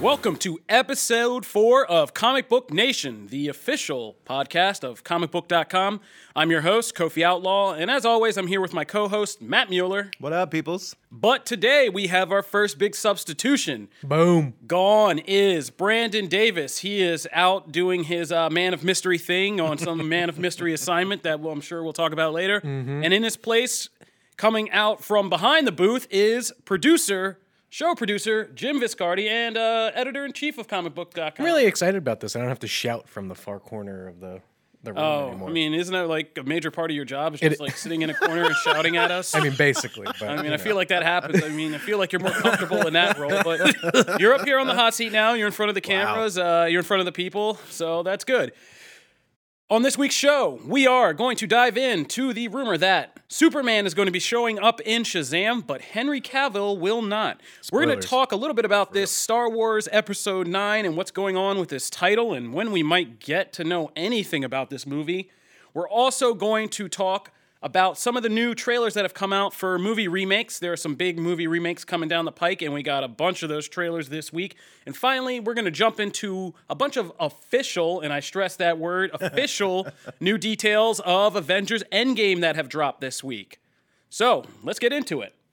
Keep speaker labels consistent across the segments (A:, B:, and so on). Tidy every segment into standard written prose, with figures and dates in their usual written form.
A: Welcome to episode 4 of Comic Book Nation, the official podcast of comicbook.com. I'm your host, Kofi Outlaw, and as always, I'm here with my co-host, Matt Mueller.
B: What up, peoples?
A: But today, we have our first big substitution.
C: Boom.
A: Gone is Brandon Davis. He is out doing his Man of Mystery thing on some Man of Mystery assignment that I'm sure we'll talk about later. And in his place, coming out from behind the booth, is show producer Jim Viscardi and editor-in-chief of comicbook.com.
C: I'm really excited about this. I don't have to shout from the far corner of the room anymore.
A: I mean, isn't that like a major part of your job? Is just like sitting in a corner and shouting at us?
C: I mean, basically. But,
A: I mean, I feel like that happens. I mean, I feel like you're more comfortable in that role. But you're up here on the hot seat now. You're in front of the cameras. You're in front of the people. So that's good. On this week's show, we are going to dive into the rumor that Superman is going to be showing up in Shazam, but Henry Cavill will not. We're going to talk a little bit about this Star Wars Episode 9 and what's going on with this title and when we might get to know anything about this movie. We're also going to talk about some of the new trailers that have come out for movie remakes. There are some big movie remakes coming down the pike, and we got a bunch of those trailers this week. And finally, we're going to jump into a bunch of official, and I stress that word, official new details of Avengers Endgame that have dropped this week. So, let's get into it.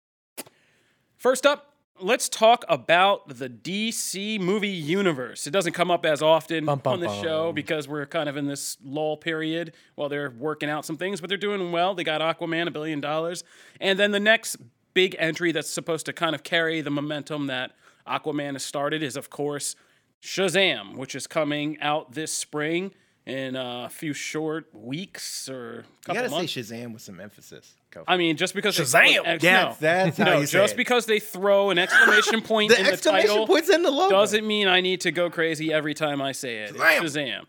A: First up, let's talk about the DC movie universe. It doesn't come up as often on the show because we're kind of in this lull period while they're working out some things, but they're doing well. They got Aquaman, $1 billion. And then the next big entry that's supposed to kind of carry the momentum that Aquaman has started is, of course, Shazam, which is coming out this spring in a few short weeks or a couple months.
B: You gotta say Shazam with some emphasis. Kofi.
A: I mean, just because
C: Shazam!
B: That's how you say
A: just
B: it.
A: because they throw an exclamation point in the title
B: point's in the logo.
A: doesn't mean I need to go crazy every time I say it.
B: Shazam!
A: It's Shazam.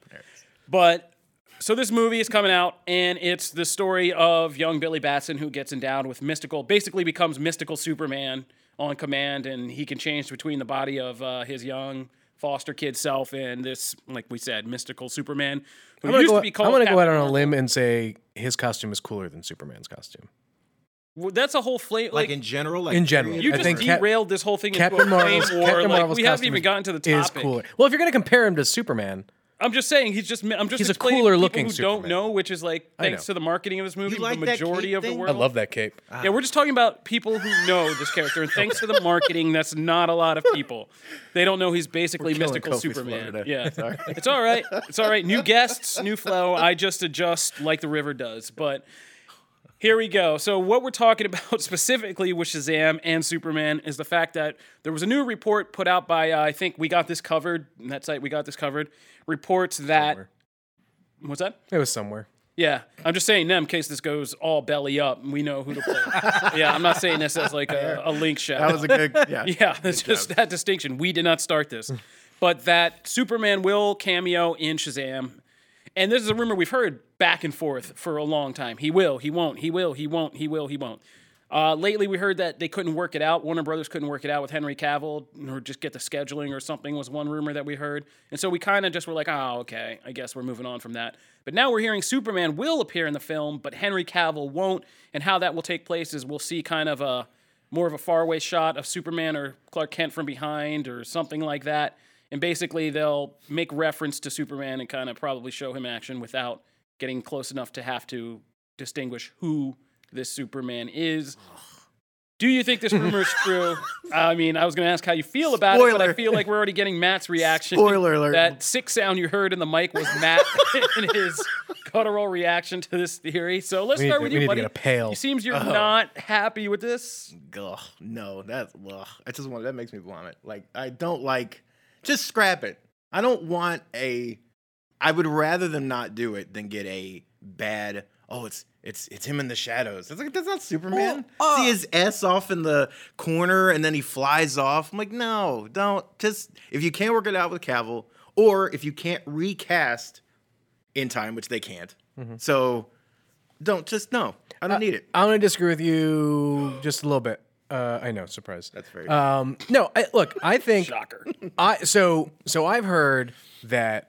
A: But so this movie is coming out, and it's the story of young Billy Batson who gets endowed with basically becomes mystical Superman on command, and he can change between the body of his young foster kid self and this, like we said, mystical Superman.
C: I'm going to go out on a limb and say his costume is cooler than Superman's costume.
A: Well, that's a whole flame.
B: Like in general?
C: In general.
A: You
C: I
A: just
C: think
A: derailed this whole thing
C: Captain
A: into a flame
C: Marvel's,
A: war.
C: Captain
A: Like,
C: Marvel's
A: we haven't
C: costume
A: even gotten to the
C: is
A: topic.
C: cooler. Well, if you're going to compare him to Superman,
A: I'm just saying he's a
C: cooler
A: explaining to
C: looking
A: people who
C: Superman.
A: don't know, which is like thanks to the marketing of this movie,
B: like
A: the
B: that
A: majority
B: cape
A: of the
B: thing?
A: world.
C: I love that cape.
A: Yeah, we're just talking about people who know this character, and thanks to the marketing, that's not a lot of people. They don't know he's basically
B: killing
A: mystical
B: Kofi's
A: Superman.
B: flow today.
A: Yeah,
B: Sorry.
A: It's all right. It's all right. New guests, new flow. I just adjust like the river does, but. Here we go. So what we're talking about specifically with Shazam and Superman is the fact that there was a new report put out by, I think We Got This Covered, that site We Got This Covered, reports that...
C: Somewhere.
A: What's that?
C: It was somewhere.
A: Yeah, I'm just saying them in case this goes all belly up and we know who to play. Yeah, I'm not saying this as like a link shout.
B: That was a good, yeah.
A: Yeah, it's just that distinction. We did not start this. But that Superman will cameo in Shazam. And this is a rumor we've heard back and forth for a long time. He will, he won't, he will, he won't, he will, he won't. Lately, we heard that they couldn't work it out. Warner Brothers couldn't work it out with Henry Cavill or just get the scheduling or something was one rumor that we heard. And so we kind of just were like, oh, okay, I guess we're moving on from that. But now we're hearing Superman will appear in the film, but Henry Cavill won't. And how that will take place is we'll see kind of more of a faraway shot of Superman or Clark Kent from behind or something like that. And basically, they'll make reference to Superman and kind of probably show him action without getting close enough to have to distinguish who this Superman is. Do you think this rumor is true? I mean, I was going to ask how you feel about it, but I feel like we're already getting Matt's reaction.
B: Spoiler alert.
A: That sick sound you heard in the mic was Matt and his guttural reaction to this theory. So let's start with you, buddy.
C: We need to get a pail.
A: It seems you're not happy with this.
B: Ugh, no, that's, ugh. That makes me vomit. Like, I don't like, just scrap it. I don't want I would rather them not do it than get a bad, it's him in the shadows. It's like, that's not Superman. See his S off in the corner and then he flies off. I'm like, no, don't. Just, if you can't work it out with Cavill, or if you can't recast in time, which they can't. So no, I don't need it.
C: I'm going to disagree with you just a little bit. I know, surprise.
B: That's very
C: no, look, I think
A: Shocker.
C: So I've heard that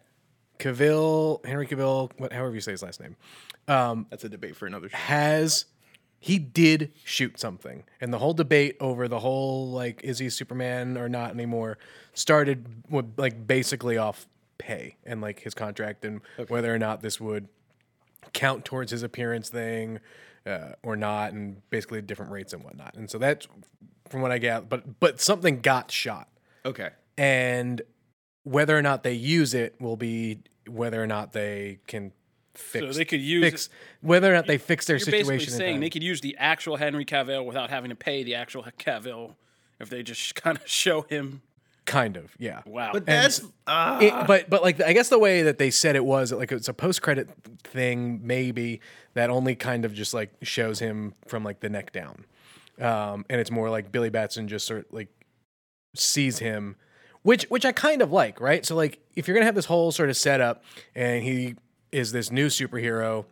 C: Henry Cavill, however you say his last name,
B: That's a debate for another show.
C: has he did shoot something. And the whole debate over the whole, like, is he Superman or not anymore started with, like, basically off pay and, like, his contract and whether or not this would count towards his appearance thing or not, and basically different rates and whatnot. And so that's from what I get. But something got shot.
B: Okay.
C: And whether or not they use it will be whether or not they can fix.
A: So they could use
C: whether or not they fix their
A: You're
C: situation.
A: basically saying they could use the actual Henry Cavill without having to pay the actual Cavill if they just kind of show him.
C: Kind of, yeah.
A: Wow.
B: But that's
C: But like I guess the way that they said it was like it's a post credit thing maybe that only kind of just like shows him from like the neck down, and it's more like Billy Batson just sort of like sees him, which I kind of like, right? So like if you're gonna have this whole sort of setup and he is this new superhero,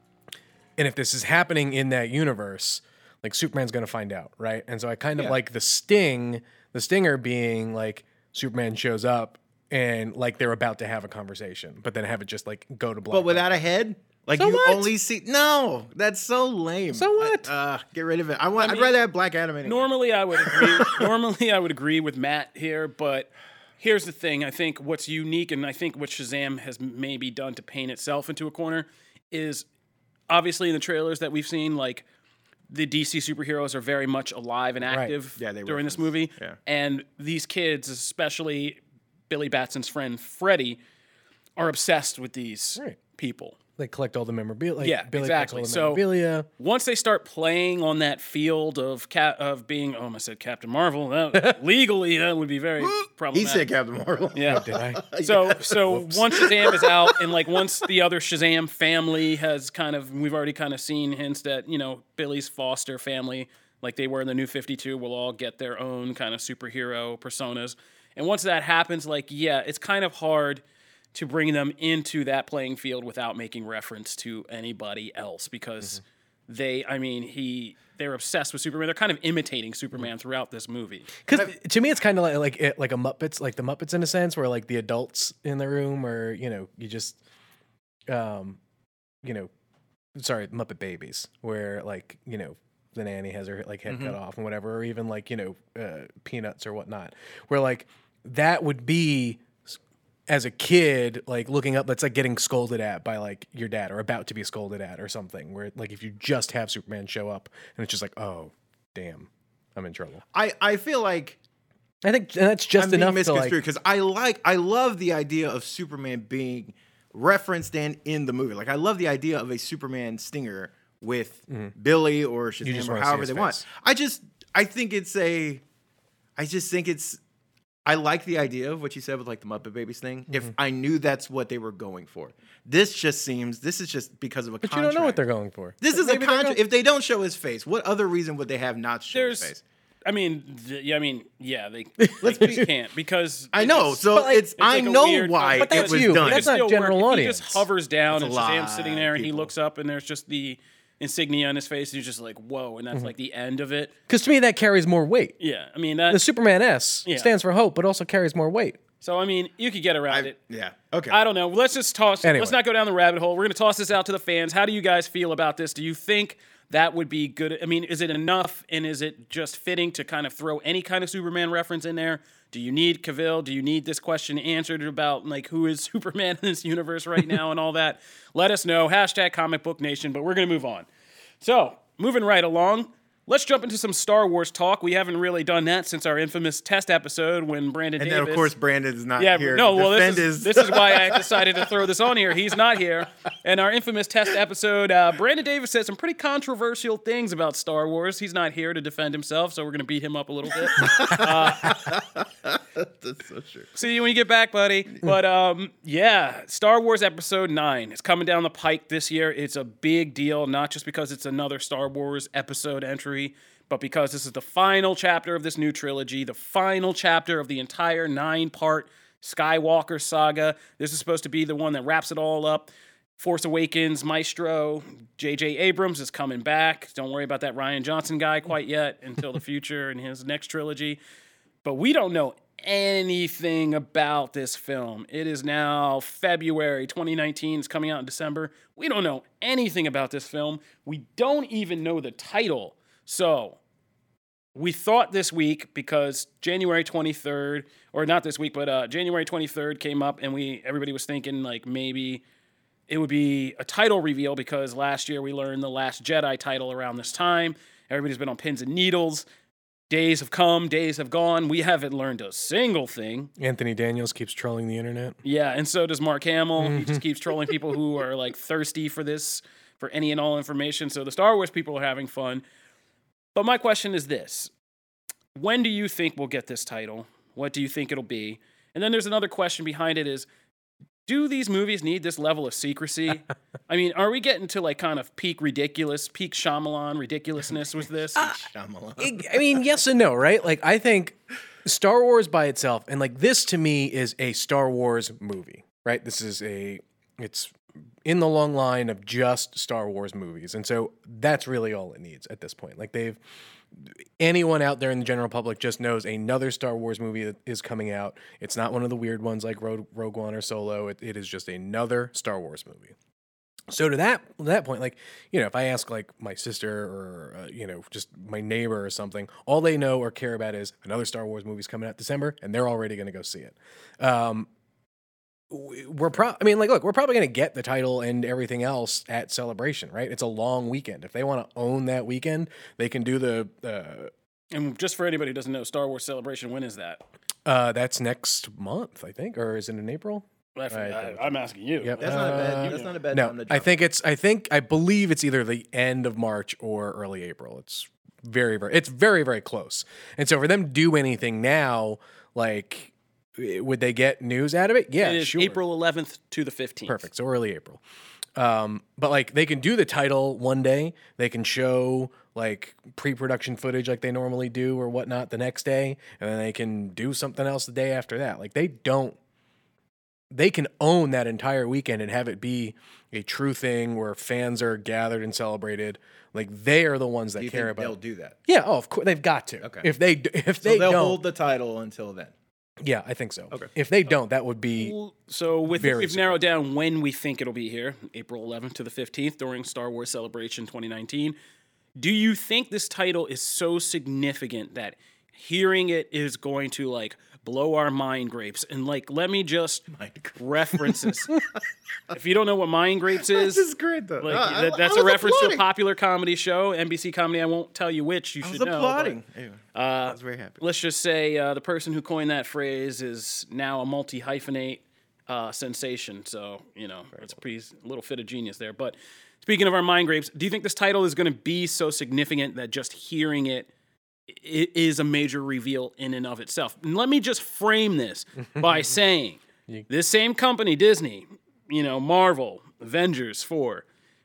C: and if this is happening in that universe, like Superman's gonna find out, right? And so I kind of like the stinger being like Superman shows up and like they're about to have a conversation, but then have it just like go to black.
B: but without a head? Like
C: So
B: you
C: what?
B: only see no, that's so lame.
C: So what?
B: Get rid of it. I'd rather have Black Adam anyway.
A: Normally, I would agree. Normally, I would agree with Matt here, but here's the thing. I think what's unique, and I think what Shazam has maybe done to paint itself into a corner, is obviously in the trailers that we've seen, like the DC superheroes are very much alive and active
B: Yeah, they
A: during this
B: reference-
A: movie,
B: yeah.
A: and these kids, especially Billy Batson's friend Freddy, are obsessed with these
C: Right.
A: people.
C: They collect all the memorabilia. Like
A: Yeah,
C: Billy
A: exactly.
C: collects all the
A: So-
C: memorabilia.
A: Once they start playing on that field of being, I said Captain Marvel, that, legally that would be very
B: He
A: problematic.
B: said Captain Marvel.
A: Yeah.
C: Did I?
A: So once Shazam is out, and like once the other Shazam family has kind of, we've already kind of seen hints that Billy's foster family, like they were in the New 52, will all get their own kind of superhero personas. And once that happens, like it's kind of hard to bring them into that playing field without making reference to anybody else because they're obsessed with Superman. They're kind of imitating Superman throughout this movie.
C: Because to me, it's kind of like a Muppets, like the Muppets in a sense, where like the adults in the room, or you just, sorry, Muppet Babies, where like the nanny has her like head cut off and whatever, or even like Peanuts or whatnot, where like that would be. As a kid, like looking up, that's like getting scolded at by like your dad or about to be scolded at or something, where like if you just have Superman show up and it's just like, oh, damn, I'm in trouble.
B: I feel like
C: I think that's just
B: I'm being
C: enough to like,
B: misconstrued because I love the idea of Superman being referenced and in the movie. Like I love the idea of a Superman stinger with Billy or
C: just
B: Shazam or
C: wanna see
B: however
C: his
B: they want.
C: face.
B: I like the idea of what you said with like the Muppet Babies thing. If I knew that's what they were going for, this is just because of a
C: but
B: contract.
C: you don't know what they're going for.
B: This is a
C: Maybe they're
B: contract.
C: going-
B: If they don't show his face, what other reason would they have not show his face?
A: They can't because
B: I know. So
C: But, like,
B: it's I
A: like a
B: know
A: weird-
B: why
C: But
B: it
C: that's
B: was
C: you.
B: done.
C: That's not
A: still
C: general
A: work.
C: audience.
A: He just hovers down and
B: That's a
A: Shazam's sitting there and he
B: lot of
A: looks up and there's just the insignia on his face and he's just like, whoa, and that's like the end of it.
C: Because to me, that carries more weight.
A: Yeah, I mean
C: The
A: that.
C: Superman S stands for hope, but also carries more weight.
A: So I mean, you could get around it.
B: Yeah. Okay.
A: I don't know. Let's just toss.
C: Anyway.
A: Let's not go down the rabbit hole. We're going to toss this out to the fans. How do you guys feel about this? Do you think that would be good? I mean, is it enough, and is it just fitting to kind of throw any kind of Superman reference in there? Do you need Cavill? Do you need this question answered about like who is Superman in this universe right now and all that? Let us know. #ComicBookNation. But we're going to move on. So moving right along. Let's jump into some Star Wars talk. We haven't really done that since our infamous test episode when Brandon
B: and
A: Davis...
B: then of course Brandon is not
A: Yeah,
B: here.
A: no,
B: to
A: well,
B: defend
A: this is why I decided to throw this on here. He's not here. And our infamous test episode, Brandon Davis said some pretty controversial things about Star Wars. He's not here to defend himself, so we're going to beat him up a little bit.
B: That's so true.
A: See you when you get back, buddy. But Star Wars Episode 9 is coming down the pike this year. It's a big deal, not just because it's another Star Wars episode entry, but because this is the final chapter of this new trilogy, the final chapter of the entire 9-part Skywalker saga. This is supposed to be the one that wraps it all up. Force Awakens maestro J.J. Abrams is coming back. Don't worry about that Rian Johnson guy quite yet until the future in his next trilogy. But we don't know anything about this film. It is now February 2019. It's coming out in December. We don't know anything about this film. We don't even know the title. So we thought this week, because January 23rd, or not this week, but January 23rd came up, and everybody was thinking like maybe it would be a title reveal, because last year we learned the Last Jedi title around this time. Everybody's been on pins and needles. Days have come, days have gone. We haven't learned a single thing.
C: Anthony Daniels keeps trolling the internet.
A: Yeah, and so does Mark Hamill. He just keeps trolling people who are like thirsty for any and all information. So the Star Wars people are having fun. But my question is this. When do you think we'll get this title? What do you think it'll be? And then there's another question behind it is, do these movies need this level of secrecy? I mean, are we getting to like kind of peak Shyamalan ridiculousness with this?
B: Shyamalan.
C: I mean, yes and no, right? Like, I think Star Wars by itself, and like this to me is a Star Wars movie, right? It's in the long line of just Star Wars movies. And so that's really all it needs at this point. Like anyone out there in the general public just knows another Star Wars movie that is coming out. It's not one of the weird ones like Rogue One or Solo. It is just another Star Wars movie. So to that point, like, you know, if I ask like my sister or, you know, just my neighbor or something, all they know or care about is another Star Wars movie's coming out December, and they're already going to go see it. We're probably going to get the title and everything else at Celebration, right? It's a long weekend. If they want to own that weekend, they can do the.
A: And just for anybody who doesn't know, Star Wars Celebration, when is that?
C: That's next month, I think, or is it in April?
A: I'm asking you.
C: Yep.
B: That's not bad. That's not a bad time to jump.
C: I believe it's either the end of March or early April. It's very, very close. And so for them to do anything now, like, would they get news out of it? Yeah,
A: it is
C: sure.
A: April 11th to the 15th.
C: Perfect. So early April. But like they can do the title one day. They can show like pre-production footage like they normally do or whatnot the next day, and then they can do something else the day after that. Like they can own that entire weekend and have it be a true thing where fans are gathered and celebrated. Like they are the ones that care about.
B: They'll do that.
C: Yeah. Oh, of course they've got to.
B: Okay.
C: If they
B: they'll
C: don't
B: hold the title until then.
C: Yeah, I think so.
B: Okay.
C: If they don't, that would be
A: so.
C: very
A: we've narrowed down when we think it'll be here, April 11th to the 15th during Star Wars Celebration 2019. Do you think this title is so significant that hearing it is going to like blow our mind grapes? And like, let me just reference this. If you don't know what Mind Grapes is,
B: this is great though.
A: Like, that's a reference to a popular comedy show, NBC comedy. I won't tell you which. You should know.
B: Applauding. Anyway, I was very happy.
A: Let's just say the person who coined that phrase is now a multi-hyphenate sensation. So, you know, it's a little fit of genius there. But speaking of our Mind Grapes, do you think this title is going to be so significant that just hearing it is a major reveal in and of itself? And let me just frame this by saying this same company, Disney, you know, Marvel, Avengers 4,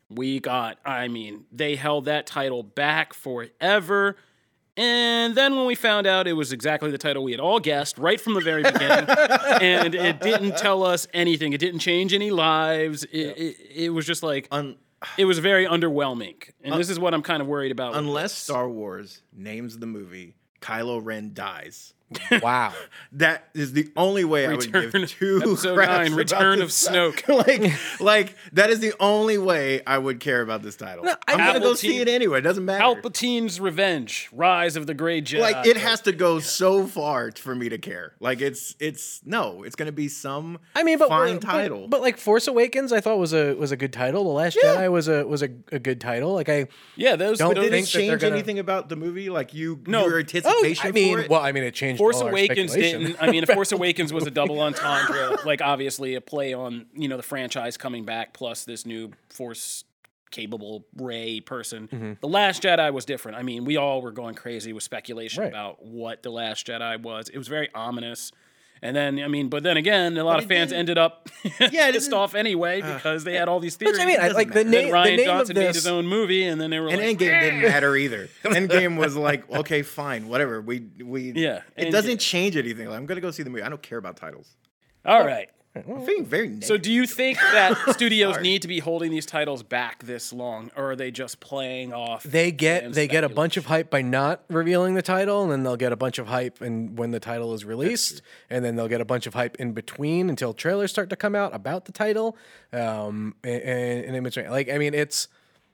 A: they held that title back forever. And then when we found out it was exactly the title we had all guessed right from the very beginning, and it didn't tell us anything. It didn't change any lives. It was just like, it was very underwhelming. And this is what I'm kind of worried about.
B: Unless Star Wars names the movie Kylo Ren dies.
C: wow.
B: That is the only way I would give two
A: Episode
B: craps
A: 9, Return
B: about
A: of
B: this
A: Snoke.
B: like that is the only way I would care about this title. I'm gonna go see it anyway. It doesn't matter.
A: Palpatine's Revenge, Rise of the Grey Jedi.
B: Like it has to go so far for me to care. Like it's gonna be some fine title.
C: But like Force Awakens, I thought was a good title. The Last Jedi was a good title. Like
A: those
C: don't
B: did
C: think
B: it
C: that they're
B: change
C: gonna...
B: anything about the movie? Like your
C: Oh,
B: anticipation for it?
C: Well, I mean, it changed.
A: Force
C: all our
A: Awakens
C: speculation.
A: didn't. I mean, Force Awakens was a double entendre. Like, obviously, a play on, you know, the franchise coming back, plus this new Force-capable Rey person.
C: Mm-hmm.
A: The Last Jedi was different. I mean, we all were going crazy with speculation
C: Right.
A: about what The Last Jedi was. It was very ominous. And then, I mean, but then again, a lot of fans ended up pissed off anyway because they had all these theories.
C: Which, I mean, like the
A: Then
C: name.
A: Ryan
C: the name
A: Johnson
C: of
A: made
C: this,
A: his own movie, and then they were
B: And
A: like,
B: Endgame didn't matter either. Endgame was like, okay, fine, whatever.
A: Yeah,
B: It doesn't change anything. Like, I'm gonna go see the movie. I don't care about titles.
A: all right.
B: I'm feeling very negative.
A: So do you think that studios need to be holding these titles back this long, or are they just playing off?
C: They get a bunch of hype by not revealing the title, and then they'll get a bunch of hype when the title is released, and then they'll get a bunch of hype in between until trailers start to come out about the title. And in between, like, I mean, it's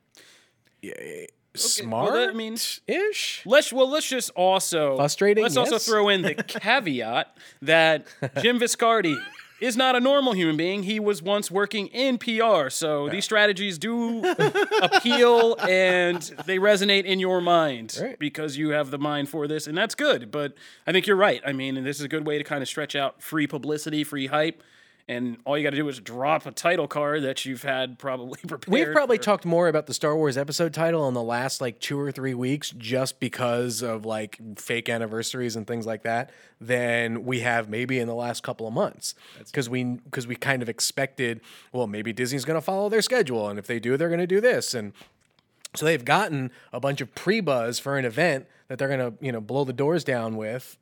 C: smart.
A: Well, I mean,
C: ish.
A: let's just also
C: Frustrating,
A: Let's also
C: yes.
A: throw in the caveat that Jim Viscardi is not a normal human being. He was once working in PR, so these strategies do appeal and they resonate in your mind because you have the mind for this, and that's good. But I think you're right. I mean, this is a good way to kind of stretch out free publicity, free hype. And all you got to do is drop a title card that you've had probably prepared.
C: We've probably talked more about the Star Wars episode title in the last like 2 or 3 weeks just because of like fake anniversaries and things like that than we have maybe in the last couple of months. Because we kind of expected, well, maybe Disney's going to follow their schedule, and if they do, they're going to do this. And so they've gotten a bunch of pre-buzz for an event that they're going to blow the doors down with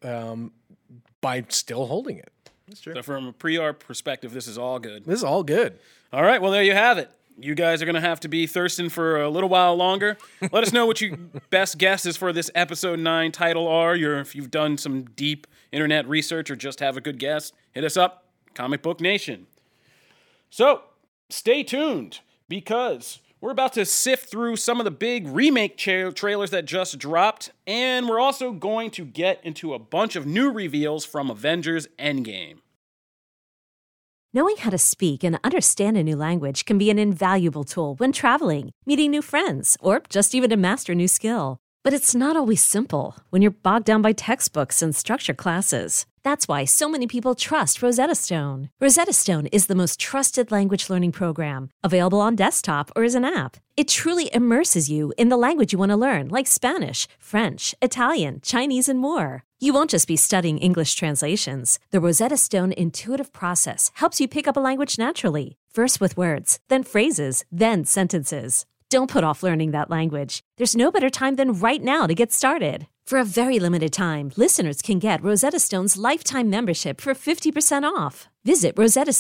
C: by still holding it.
B: That's true.
A: So from a pre-R perspective, this is all good.
C: This is all good.
A: All right, well, there you have it. You guys are going to have to be thirsting for a little while longer. Let us know what your best guesses for this episode 9 title are. If you've done some deep internet research or just have a good guess, hit us up, Comic Book Nation. So, stay tuned, because we're about to sift through some of the big remake trailers that just dropped, and we're also going to get into a bunch of new reveals from Avengers Endgame.
D: Knowing how to speak and understand a new language can be an invaluable tool when traveling, meeting new friends, or just even to master a new skill. But it's not always simple when you're bogged down by textbooks and structured classes. That's why so many people trust Rosetta Stone. Rosetta Stone is the most trusted language learning program, available on desktop or as an app. It truly immerses you in the language you want to learn, like Spanish, French, Italian, Chinese, and more. You won't just be studying English translations. The Rosetta Stone intuitive process helps you pick up a language naturally, first with words, then phrases, then sentences. Don't put off learning that language. There's no better time than right now to get started. For a very limited time, listeners can get Rosetta Stone's lifetime membership for 50% off. Visit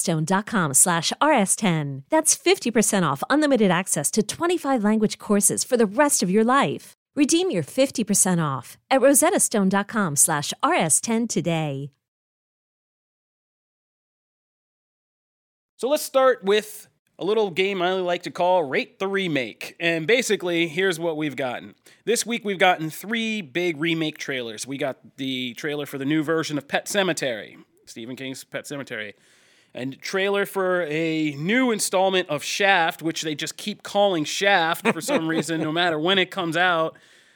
D: rosettastone.com/rs10. That's 50% off unlimited access to 25 language courses for the rest of your life. Redeem your 50% off at rosettastone.com/rs10 today.
A: So let's start with a little game I like to call Rate the Remake. And basically, here's what we've gotten. This week, we've gotten 3 big remake trailers. We got the trailer for the new version of Pet Sematary, Stephen King's Pet Sematary, and trailer for a new installment of Shaft, which they just keep calling Shaft for some reason, no matter when it comes out.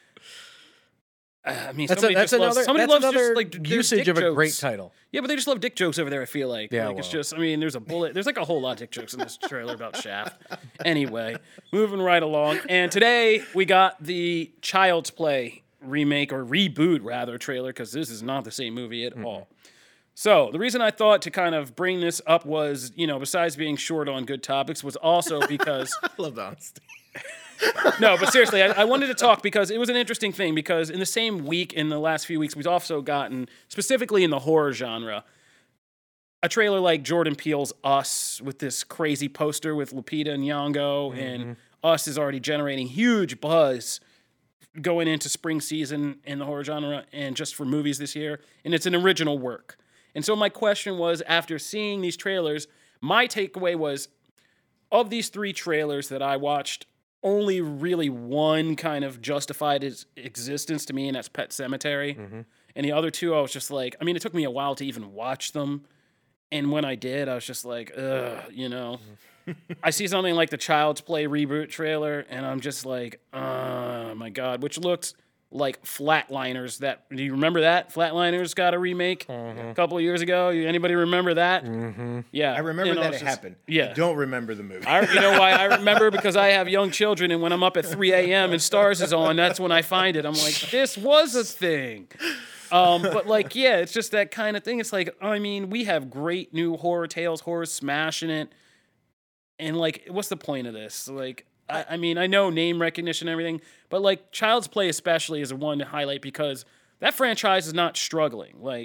A: I mean, somebody loves just, like,
C: usage of a great title.
A: Yeah, but they just love dick jokes over there, I feel like.
C: Yeah,
A: like, it's just, I mean, there's a bullet. There's like a whole lot of dick jokes in this trailer about Shaft. Anyway, moving right along. And today we got the Child's Play remake, or reboot, rather, trailer, because this is not the same movie at all. So the reason I thought to kind of bring this up was, besides being short on good topics, was also because...
B: I love the honesty.
A: No, but seriously, I wanted to talk because it was an interesting thing, because in the same week, in the last few weeks, we've also gotten, specifically in the horror genre, a trailer like Jordan Peele's Us, with this crazy poster with Lupita Nyong'o, and Us is already generating huge buzz going into spring season in the horror genre and just for movies this year, and it's an original work. And so my question was, after seeing these trailers, my takeaway was, of these 3 trailers that I watched, only really one kind of justified its existence to me, and that's Pet Sematary. And the other 2, I was just like, I mean, it took me a while to even watch them. And when I did, I was just like, ugh, I see something like the Child's Play reboot trailer, and I'm just like, oh my God, which looked like Flatliners. Do you remember that? Flatliners got a remake a couple of years ago. Anybody remember that? Yeah.
B: I remember that it happened.
A: Yeah.
B: I don't remember the movie.
A: You know why I remember? Because I have young children, and when I'm up at 3 a.m. and Stars is on, that's when I find it. I'm like, this was a thing. But like, yeah, it's just that kind of thing. It's like, I mean, we have great new horror tales, horror smashing it. And like, what's the point of this? Like, I mean, I know name recognition and everything, but like Child's Play especially is one to highlight because that franchise is not struggling. Like,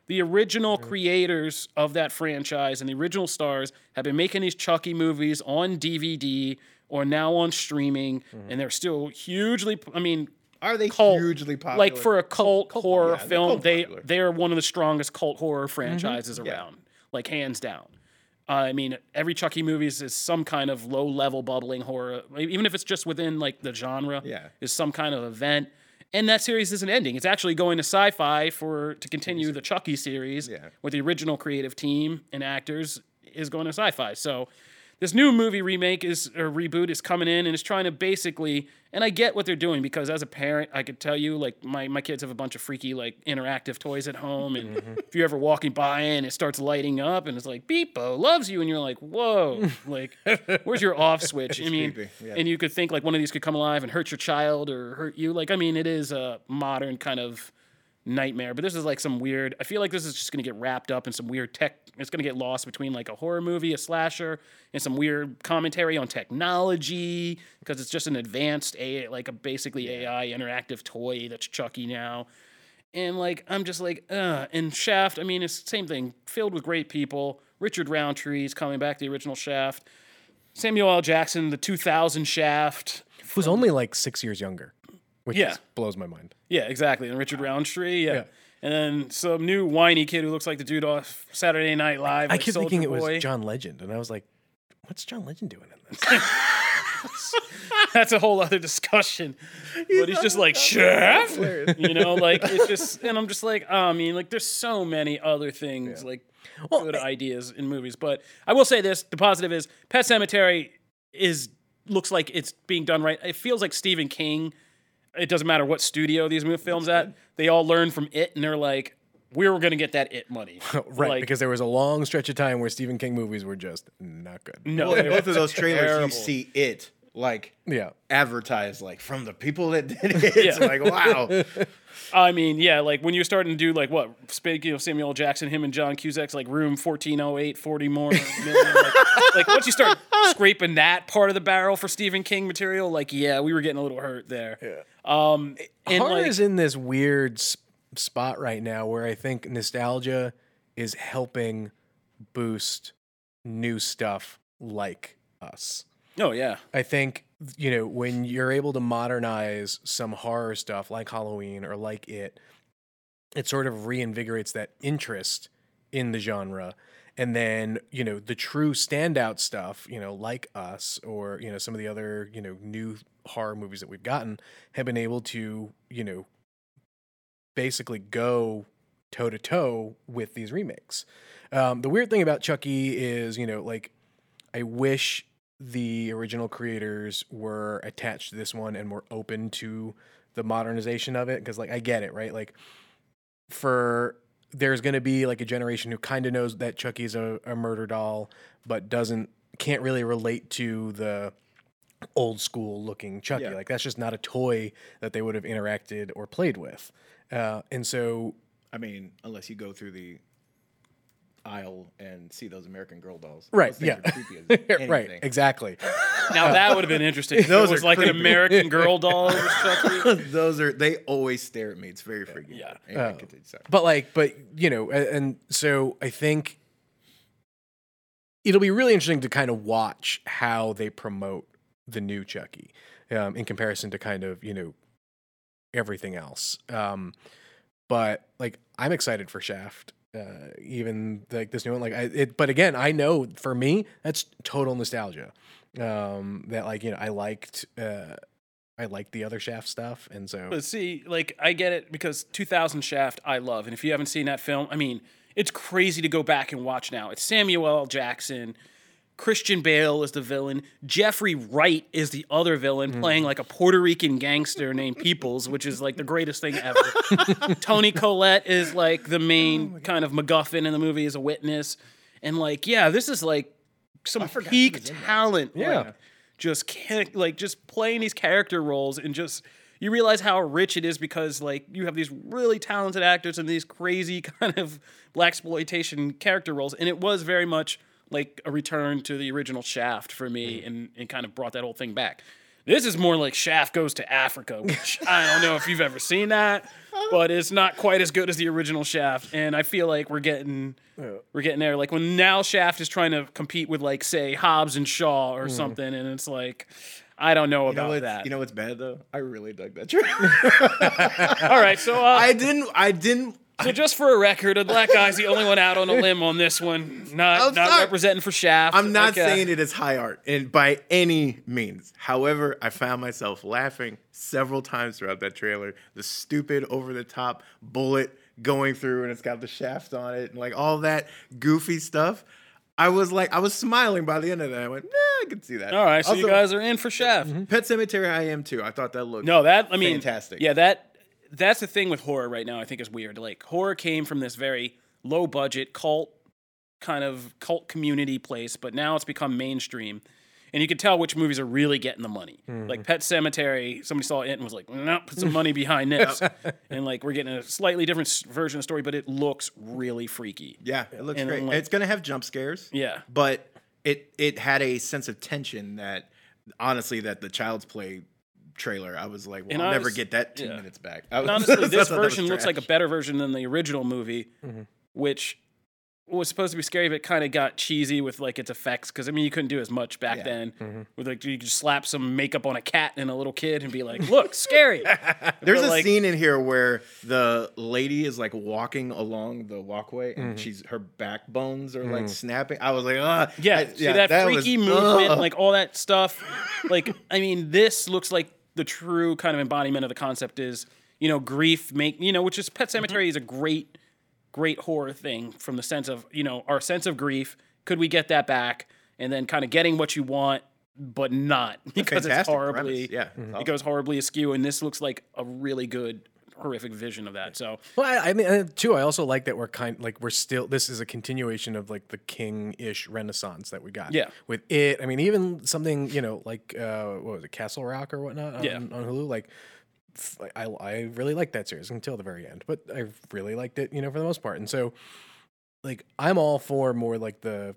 A: the original creators of that franchise and the original stars have been making these Chucky movies on DVD or now on streaming, and they're still hugely, I mean,
B: Are they
A: cult,
B: hugely popular?
A: like for a cult horror
B: yeah, they're
A: film,
B: cult
A: they
B: popular.
A: they are one of the strongest cult horror franchises around, like hands down. I mean, every Chucky movie is some kind of low-level bubbling horror, even if it's just within like the genre.
B: Yeah.
A: Is some kind of event. And that series isn't ending. It's actually going to Sci-Fi to continue the Chucky series with the original creative team and actors is going to Sci-Fi. So this new movie reboot is coming in and is trying to basically, and I get what they're doing because as a parent, I could tell you, like my kids have a bunch of freaky like interactive toys at home, and if you're ever walking by and it starts lighting up and it's like Beepo loves you, and you're like, whoa, like where's your off switch? I mean,
B: creepy, yeah.
A: and you could think like one of these could come alive and hurt your child or hurt you. Like, I mean, it is a modern kind of nightmare, but this is like some weird, I feel like this is just going to get wrapped up in some weird tech. It's going to get lost between like a horror movie, a slasher, and some weird commentary on technology because it's just an advanced basically AI interactive toy that's Chucky now. And like, I'm just like, and Shaft, I mean, it's the same thing, filled with great people. Richard Roundtree's coming back, the original Shaft. Samuel L. Jackson, the 2000 Shaft.
C: Who's only like 6 years younger, which
A: Yeah.
C: just blows my mind.
A: Yeah, exactly. And Richard Roundtree, yeah.
C: Yeah.
A: And then some new whiny kid who looks like the dude off Saturday Night Live.
C: I
A: like
C: kept thinking it
A: Soulja Boy.
C: was John Legend, and I was like, what's John Legend doing in this?
A: That's a whole other discussion. But he's just like, Chef? You know, like, it's just, and I'm just like, I mean, like, there's so many other things, like, good ideas in movies. But I will say this, the positive is Pet Sematary looks like it's being done right. It feels like Stephen King. It doesn't matter what studio these movie films at. They all learned from It, and they're like, we were going to get that It money.
C: Right,
A: Like,
C: because there was a long stretch of time where Stephen King movies were just not good.
A: no,
B: Well, in
A: they
B: both
A: were
B: of those trailers,
A: terrible.
B: you see it like
C: Yeah.
B: advertised, like from the people that did it. It's
A: Yeah.
B: like, wow.
A: I mean, yeah, like when you're starting to do like what, speaking of Samuel L. Jackson, him and John Cusack's like room 1408, 40 more million. Like once you start scraping that part of the barrel for Stephen King material, like yeah, we were getting a little hurt there. Yeah. And
C: Horror
A: like,
C: is in this weird spot right now where I think nostalgia is helping boost new stuff like Us.
A: oh yeah,
C: I think, you know, when you're able to modernize some horror stuff like Halloween or like it sort of reinvigorates that interest in the genre. And then, you know, the true standout stuff, you know, like Us or, you know, some of the other, you know, new horror movies that we've gotten have been able to, you know, basically go toe to toe with these remakes. The weird thing about Chucky is, you know, like, I wish the original creators were attached to this one and were open to the modernization of it. Because, like, I get it, right? Like, there's going to be like a generation who kind of knows that Chucky's a murder doll, but can't really relate to the old school looking Chucky.
B: Yeah.
C: Like, that's just not a toy that they would have interacted or played with. And so,
B: I mean, unless you go through the aisle and see those American Girl dolls.
C: right,
B: Those things
C: yeah,
B: are creepy as anything.
C: right, exactly.
A: now that would have been interesting. If
B: Those
A: it was
B: are
A: like an
B: creepy.
A: American Girl doll. That was Chucky.
B: They always stare at me. It's very freaky.
A: Yeah.
B: Anyway, continue, sorry.
C: But you know, and so I think it'll be really interesting to kind of watch how they promote the new Chucky in comparison to kind of, you know, everything else. But like, I'm excited for Shaft. Even like this new one, like but again, I know for me that's total nostalgia. That like, you know, I liked the other Shaft stuff, and so.
A: But see, like, I get it because 2000 Shaft I love. And if you haven't seen that film, I mean, it's crazy to go back and watch now. It's Samuel L. Jackson. Christian Bale is the villain. Jeffrey Wright is the other villain, playing like a Puerto Rican gangster named Peoples, which is like the greatest thing ever. Toni Collette is like the main kind of MacGuffin in the movie as a witness. And like, yeah, this is like some peak talent.
C: Yeah.
A: Like, just playing these character roles, and just you realize how rich it is because like you have these really talented actors in these crazy kind of blaxploitation character roles, and it was very much like a return to the original Shaft for me, and kind of brought that whole thing back. This is more like Shaft Goes to Africa, which I don't know if you've ever seen that, but it's not quite as good as the original Shaft. And I feel like we're getting there. Like when now Shaft is trying to compete with like say Hobbs and Shaw or something, and it's like I don't know about that.
B: You know what's bad though? I really dug that trailer.
A: All right, so
B: I didn't.
A: So just for a record, a black guy's the only one out on a limb on this one. Not representing for Shaft.
B: I'm not saying it is high art and by any means. However, I found myself laughing several times throughout that trailer. The stupid over-the-top bullet going through and it's got the shaft on it and like all that goofy stuff. I was smiling by the end of that. I went, I can see that.
A: All right, so
B: also,
A: you guys are in for Shaft.
B: Pet Sematary, I am too. I thought that looked fantastic.
A: Yeah, that's the thing with horror right now. I think is weird. Like horror came from this very low budget cult community place, but now it's become mainstream, and you can tell which movies are really getting the money. Like Pet Sematary, somebody saw it and was like, "No, put some money behind this," and like we're getting a slightly different version of the story, but it looks really freaky.
B: Yeah, it looks
A: And
B: great.
A: like-
B: It's gonna have jump scares.
A: Yeah.
B: but it had a sense of tension that honestly that the Child's Play trailer, I was like, well,
A: And
B: I'll
A: I
B: never
A: was-
B: get that 2
A: yeah.
B: minutes back.
A: And honestly, this
B: I thought that was
A: version looks like a
B: trash.
A: better version than the original movie, which was supposed to be scary, but kind of got cheesy with like its effects. Because I mean, you couldn't do as much back then. With like you could just slap some makeup on a cat and a little kid and be like, "Look, scary."
B: There's
A: But,
B: a
A: like-
B: scene in here where the lady is like walking along the walkway and her backbones are like snapping. I was like,
A: Yeah, see that freaky movement, like all that stuff. Like, I mean, this looks like the true kind of embodiment of the concept is, grief which is Pet Sematary is a great horror thing from the sense of, our sense of grief. Could we get that back? And then kind of getting what you want, but not because it's
B: fantastic
A: horribly,
B: premise. Yeah,
A: it goes horribly askew. And this looks like a really good, horrific vision of that. So
C: Well, I mean, too, I also like that this is a continuation of like the King-ish renaissance that we got.
A: Yeah.
C: With it, I mean, even something, like, what was it, Castle Rock or whatnot on,
A: Yeah.
C: on Hulu, like, I really liked that series until the very end, but I really liked it, for the most part. And so, like, I'm all for more like the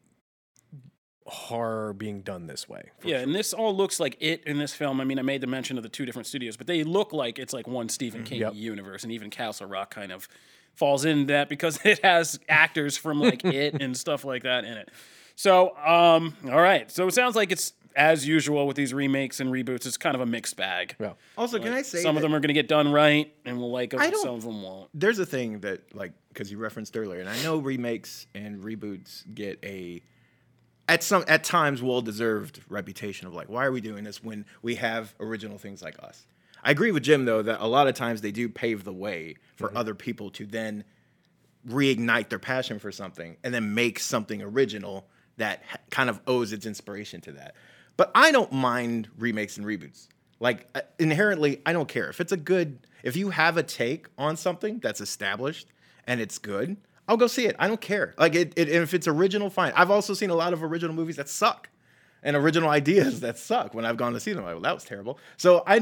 C: horror being done this way.
A: yeah, and this all looks like it in this film. I mean, I made the mention of the two different studios, but they look like it's like one Stephen King universe, and even Castle Rock kind of falls in that because it has actors from like it and stuff like that in it. So, all right. So it sounds like it's as usual with these remakes and reboots. It's kind of a mixed bag.
C: Yeah.
B: Also, can I say
A: Some of them are going to get done right, and we'll like them.
B: I don't-
A: Some of them won't.
B: there's a thing that like because you referenced earlier, and I know remakes and reboots get at times well-deserved reputation of like, why are we doing this when we have original things like Us? I agree with Jim though that a lot of times they do pave the way for other people to then reignite their passion for something and then make something original that kind of owes its inspiration to that. But I don't mind remakes and reboots. Like inherently, I don't care if you have a take on something that's established and it's good, I'll go see it. I don't care. Like and if it's original, fine. I've also seen a lot of original movies that suck and original ideas that suck when I've gone to see them. I'm like, well, that was terrible. So I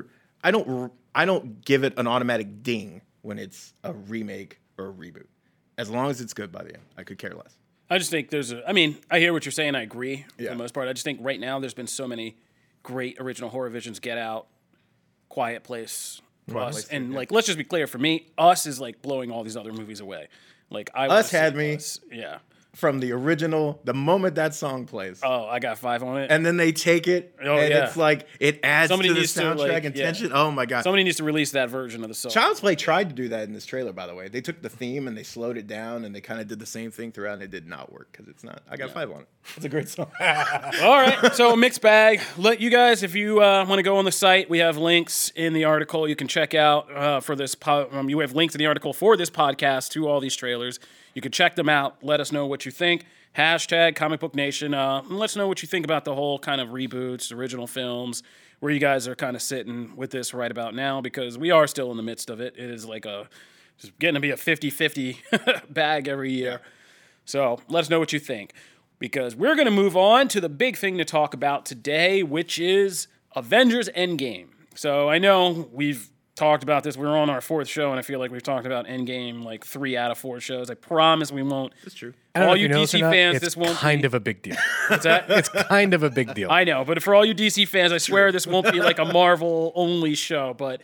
B: don't give it an automatic ding when it's a remake or a reboot. As long as it's good by the end, I could care less.
A: I just think I hear what you're saying. I agree for
B: Yeah.
A: the most part. I just think right now there's been so many great original horror visions. Get Out, Quiet Place, Us, and like let's just be clear. For me, Us is like blowing all these other movies away. Like
B: Us had me.
A: Yeah.
B: From the original, the moment that song plays.
A: Oh, I got 5 on it.
B: And then they take it,
A: Oh,
B: and
A: yeah.
B: it's like, it adds
A: Somebody
B: to the
A: needs to,
B: soundtrack
A: like,
B: and
A: yeah.
B: tension. Oh my God.
A: Somebody needs to release that version of the song.
B: Child's Play tried to do that in this trailer, by the way. They took the theme and they slowed it down, and they kind of did the same thing throughout, and it did not work because it's not. I got 5 on it. It's a great song.
A: All right, so a mixed bag. Let you guys, if you want to go on the site, we have links in the article you can check out for this. You have links in the article for this podcast to all these trailers. You can check them out. Let us know what you think. Hashtag Comic Book Nation. And let us know what you think about the whole kind of reboots, original films, where you guys are kind of sitting with this right about now, because we are still in the midst of it. It is like just getting to be a 50-50 bag every year. So let us know what you think, because we're going to move on to the big thing to talk about today, which is Avengers Endgame. So I know we've talked about this. We're on our 4th show, and I feel like we've talked about Endgame like 3 out of 4 shows. I promise we won't.
B: That's true.
C: I don't know
A: All
C: if
A: you
C: know this or
A: DC
C: not,
A: fans,
C: it's
A: this won't
C: kind
A: be.
C: of a big deal.
A: What's that?
C: It's kind of a big deal.
A: I know, but for all you DC fans, I swear this won't be like a Marvel-only show. But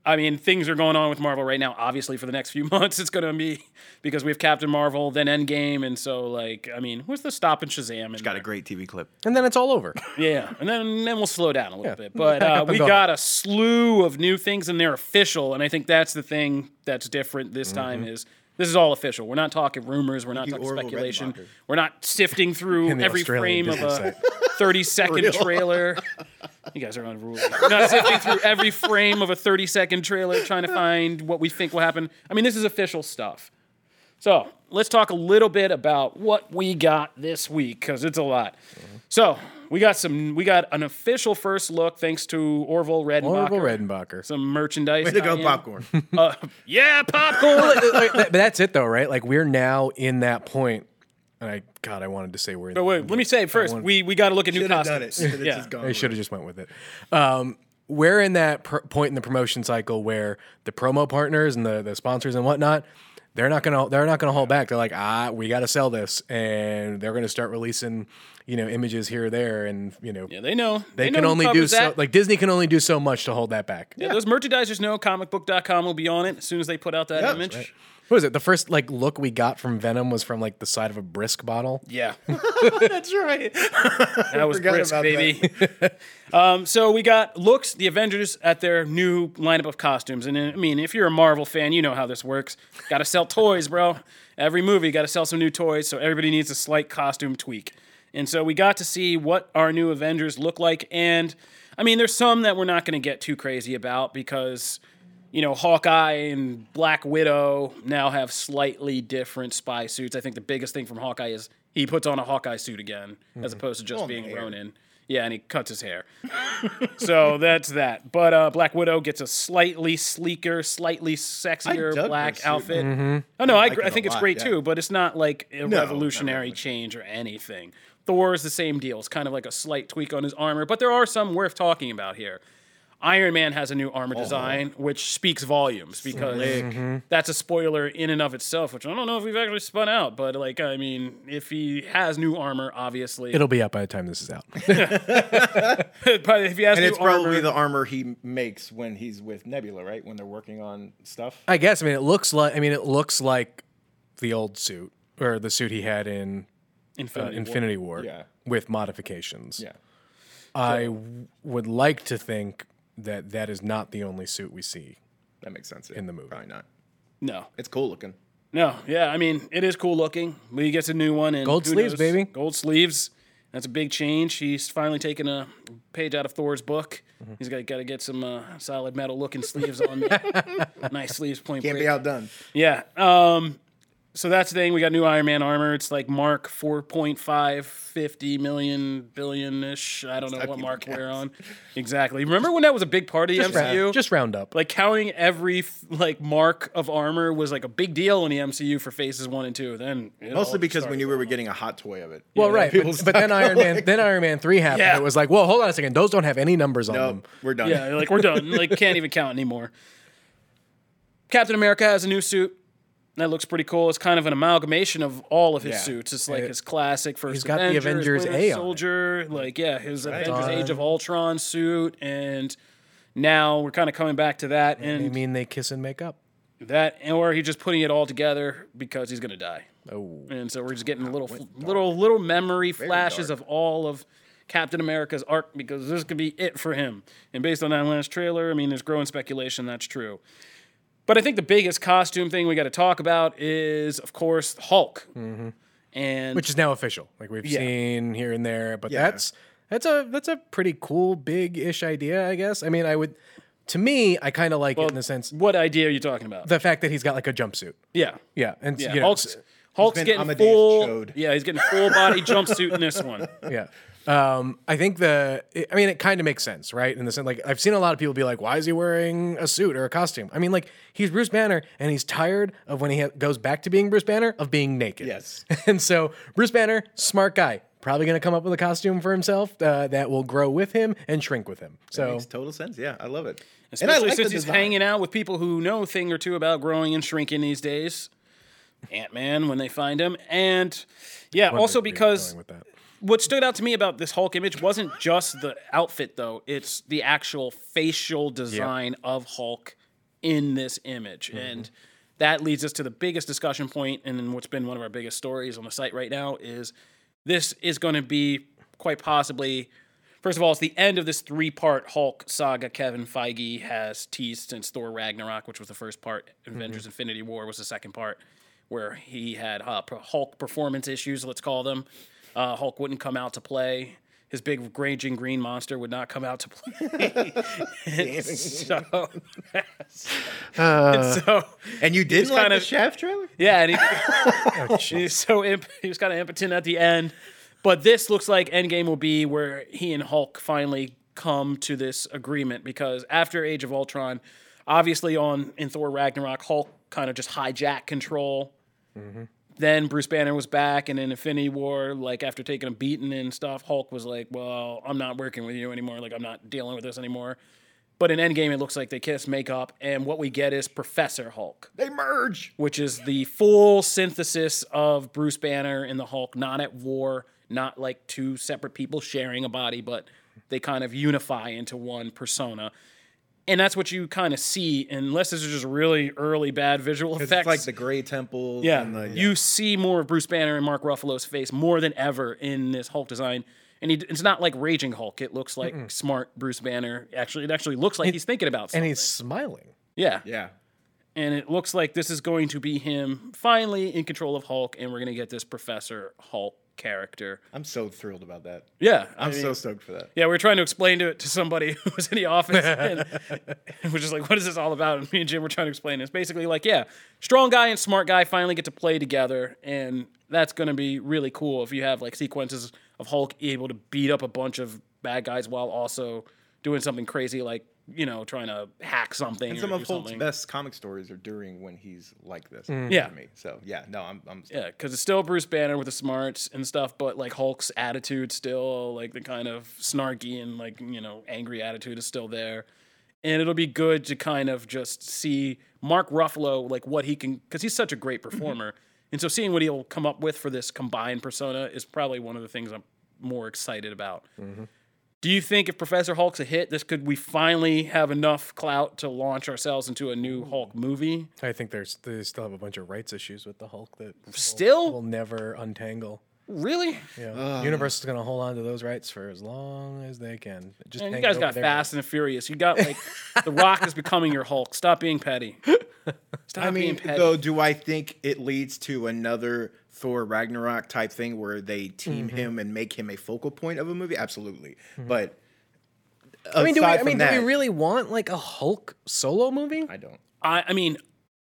A: I mean, things are going on with Marvel right now. Obviously, for the next few months, it's going to be because we have Captain Marvel, then Endgame, and so like, I mean, where's the stop and Shazam?
B: It's got a great TV clip.
C: And then it's all over.
A: Yeah, and then we'll slow down a little bit.
C: Pack
A: But
C: up
A: we
C: and go
A: got a slew of new things, and they're official. And I think that's the thing that's different this time is this is all official. We're not talking rumors. We're not talking
B: Orville
A: speculation.
B: Redenbacher.
A: We're not sifting through
C: In the
A: every
C: Australian
A: frame of
C: business
A: a
C: site.
A: 30-second trailer. You guys are unruly. We're not sifting through every frame of a 30-second trailer trying to find what we think will happen. I mean, this is official stuff. So let's talk a little bit about what we got this week because it's a lot. So we got an official first look thanks to Orville Redenbacher.
C: Orville Redenbacher.
A: Some merchandise.
B: Way to go,
A: tie-in.
B: popcorn.
A: Yeah, popcorn.
C: But that's it though, right? Like we're now in that point. And I wanted to say we're.
A: But wait, let me say first, we got to look at new
B: Should have done it.
A: costumes.
B: Should've
A: Yeah.
B: just gone
C: I
B: with
C: should have just went with it. We're in that point in the promotion cycle where the promo partners and the sponsors and whatnot, they're not gonna hold back. They're like, we got to sell this, and they're gonna start releasing, images here or there, and
A: Yeah, they know.
C: they
A: know
C: can
A: who
C: only do
A: covers
C: so.
A: that.
C: Like Disney can only do so much to hold that back.
A: Yeah, those merchandisers know comicbook.com will be on it as soon as they put out that
B: Yep.
A: image.
B: Right.
C: What was it? The first look we got from Venom was from the side of a Brisk bottle.
A: Yeah,
B: That's right.
A: that was
B: Forgot
A: brisk,
B: about
A: baby. So we got looks, the Avengers at their new lineup of costumes. And I mean, if you're a Marvel fan, you know how this works. Got to sell toys, bro. Every movie got to sell some new toys, so everybody needs a slight costume tweak. And so we got to see what our new Avengers look like. And I mean, there's some that we're not going to get too crazy about because Hawkeye and Black Widow now have slightly different spy suits. I think the biggest thing from Hawkeye is he puts on a Hawkeye suit again, as opposed to just being
B: hair.
A: Ronin. Yeah, and he cuts his hair. So that's that. But Black Widow gets a slightly sleeker, slightly sexier
B: dug her
A: black
B: suit,
A: outfit.
C: Mm-hmm.
A: Oh no,
B: like
A: I
B: it
A: think
B: a
A: it's
B: lot,
A: great
B: yeah.
A: too, but it's not like a
B: not
A: revolutionary change or anything. Thor is the same deal. It's kind of like a slight tweak on his armor, but there are some worth talking about here. Iron Man has a new armor design, which speaks volumes because that's a spoiler in and of itself, which I don't know if we've actually spun out, but I mean, if he has new armor, obviously.
C: It'll be up by the time this is out.
A: but if he has
B: And
A: new
B: it's probably
A: armor,
B: the armor he makes when he's with Nebula, right? When they're working on stuff.
C: I guess. It looks like the old suit or the suit he had in Infinity War
B: Yeah.
C: with modifications.
B: Yeah.
C: I would like to think that is not the only suit we see.
B: That makes sense.
C: In the movie.
B: Probably not.
A: no.
B: It's cool looking.
A: No, yeah, I mean, it is cool looking. Lee gets a new one. And
C: Gold
A: who
C: sleeves,
A: knows?
C: baby.
A: Gold sleeves. That's a big change. He's finally taken a page out of Thor's book. He's got to get some solid metal looking sleeves on there. Nice sleeves, point
B: Can't
A: break.
B: be outdone.
A: Yeah. So that's the thing. We got new Iron Man armor. It's like Mark 4.550 million billion-ish. I don't know what Mark we're on. Exactly. Remember when that was a big part of the MCU?
C: Just round up.
A: Like counting every mark of armor was like a big deal in the MCU for phases 1 and 2. Then it all
B: Mostly because we
A: started
B: knew we were
A: going
B: getting a hot toy of it.
C: Well, right,
B: people
C: but then Iron Man 3 happened.
A: Yeah.
C: It was like, well, hold on a second. Those don't have any numbers on
B: No,
C: them.
B: we're done.
A: on. Yeah, like we're done. Like can't even count anymore. Captain America has a new suit. That looks pretty cool. It's kind of an amalgamation of all of his
B: Yeah.
A: suits. It's like his classic first
C: He's got the Avengers
A: Winter
C: A on it.
A: Soldier, like his
B: right.
A: Avengers Age of Ultron suit, and now we're kind of coming back to that,
C: I
A: and
C: mean, they kiss and make up.
A: or he's just putting it all together because he's gonna die.
C: Oh,
A: And so we're just getting little memory flashes
B: dark.
A: of all of Captain America's arc because this could be it for him. And based on that last trailer, I mean, there's growing speculation that's true. But I think the biggest costume thing we got to talk about is, of course, Hulk. And
C: which is now official. Like we've
A: Yeah.
C: seen here and there, but
B: Yeah.
C: that's a pretty cool, big-ish idea, I guess. I mean, to me, I kind of like it in the sense
A: what idea are you talking about?
C: the fact that he's got like a jumpsuit.
A: Yeah.
C: Yeah, and
A: Yeah.
C: you know,
A: Hulk's
B: been
A: getting
B: Amadeus
A: full.
B: showed.
A: Yeah, he's getting full body jumpsuit in this one.
C: yeah. I think it kind of makes sense, right? In the sense, like I've seen a lot of people be like, "Why is he wearing a suit or a costume?" I mean, like he's Bruce Banner, and he's tired of when he goes back to being Bruce Banner of being naked.
B: Yes.
C: And so Bruce Banner, smart guy, probably going to come up with a costume for himself that will grow with him and shrink with him. So
B: Makes total sense. Yeah, I love it.
A: Especially
B: and I like
A: since
B: the
A: he's
B: design.
A: hanging out with people who know a thing or two about growing and shrinking these days. Ant-Man when they find him. And yeah, also because
C: going with that.
A: what stood out to me about this Hulk image wasn't just the outfit, though. It's the actual facial design of Hulk in this image. And that leads us to the biggest discussion point, and what's been one of our biggest stories on the site right now is this is going to be quite possibly, first of all, it's the end of this 3-part Hulk saga Kevin Feige has teased since Thor Ragnarok, which was the first part. Avengers Infinity War was the second part, where he had Hulk performance issues, let's call them. Hulk wouldn't come out to play. His big raging green monster would not come out to play.
B: And you didn't like the Shaft trailer?
A: Yeah, and he was kind of impotent at the end. But this looks like Endgame will be where he and Hulk finally come to this agreement, because after Age of Ultron, obviously in Thor Ragnarok, Hulk kind of just hijacked control. Then Bruce Banner was back, and in Infinity War, like after taking a beating and stuff, Hulk was like, well, I'm not working with you anymore. Like, I'm not dealing with this anymore. But in Endgame, it looks like they kiss, make up, and what we get is Professor Hulk.
B: They merge.
A: Which is the full synthesis of Bruce Banner and the Hulk, not at war, not like two separate people sharing a body, but they kind of unify into one persona. And that's what you kind of see, unless this is just really early bad visual effects.
B: It's like the gray temples.
A: Yeah,
B: and
A: you see more of Bruce Banner and Mark Ruffalo's face more than ever in this Hulk design. And it's not like Raging Hulk. It looks like smart Bruce Banner. Actually, it actually looks like he's thinking about something.
C: And he's smiling.
A: Yeah.
B: Yeah.
A: And it looks like this is going to be him finally in control of Hulk, and we're going to get this Professor Hulk character.
B: I'm so thrilled about that.
A: Yeah.
B: I'm so stoked for that.
A: Yeah, we were trying to explain to somebody who was in the office, and we're just like, what is this all about? And me and Jim were trying to explain it. It's basically like, yeah, strong guy and smart guy finally get to play together, and that's going to be really cool if you have like sequences of Hulk able to beat up a bunch of bad guys while also doing something crazy like, you know, trying to hack something.
B: And some
A: or
B: of
A: do
B: Hulk's
A: something.
B: best comic stories are during when he's like this.
A: Yeah.
B: For me. So yeah, no, I'm
A: Yeah, because it's still Bruce Banner with the smarts and stuff, but like Hulk's attitude still, like the kind of snarky and like, you know, angry attitude is still there. And it'll be good to kind of just see Mark Ruffalo, like what he can, because he's such a great performer. And so seeing what he'll come up with for this combined persona is probably one of the things I'm more excited about. Do you think if Professor Hulk's a hit, we finally have enough clout to launch ourselves into a new Hulk movie?
C: I think they still have a bunch of rights issues with the Hulk that
A: Still?
C: will never untangle.
A: Really?
C: Yeah, Universe is going to hold on to those rights for as long as they can. Just
A: Man, you
C: hang
A: guys
C: it
A: got
C: over there.
A: Fast and Furious. You got like The Rock is becoming your Hulk. Stop being petty. Stop
B: I
A: being
B: mean,
A: petty.
B: though, do I think it leads to another Thor Ragnarok type thing where they team him and make him a focal point of a movie? Absolutely. But
C: I mean, do
B: aside
C: we
B: from that,
C: really want like a Hulk solo movie?
B: I don't.
A: I mean,